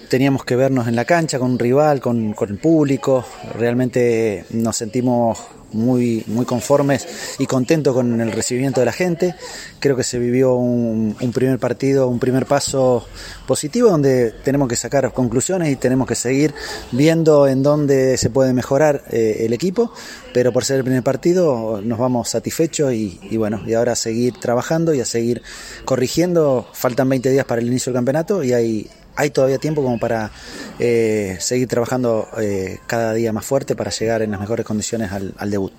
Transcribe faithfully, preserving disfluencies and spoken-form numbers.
teníamos que vernos en la cancha con un rival, con, con el público. Realmente nos sentimos muy, muy conformes y contentos con el recibimiento de la gente. Creo que se vivió un, un primer partido, un primer paso positivo donde tenemos que sacar conclusiones y tenemos que seguir viendo en dónde se puede mejorar eh, el equipo, pero por ser el primer partido nos vamos satisfechos y, y bueno, y ahora a seguir trabajando y a seguir corrigiendo. Faltan veinte días para el inicio del campeonato y hay Hay todavía tiempo como para eh, seguir trabajando eh, cada día más fuerte para llegar en las mejores condiciones al, al debut.